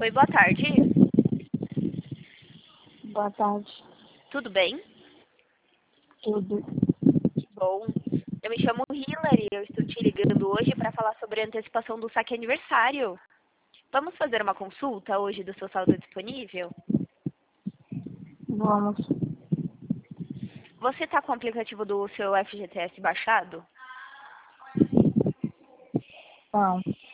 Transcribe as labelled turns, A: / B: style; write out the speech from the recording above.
A: Oi, boa tarde.
B: Boa tarde.
A: Tudo bem?
B: Tudo.
A: Que bom. Eu me chamo Hilary, eu estou te ligando hoje para falar sobre a antecipação do saque aniversário. Vamos fazer uma consulta hoje do seu saldo disponível?
B: Vamos.
A: Você está com o aplicativo do seu FGTS baixado?
B: Não.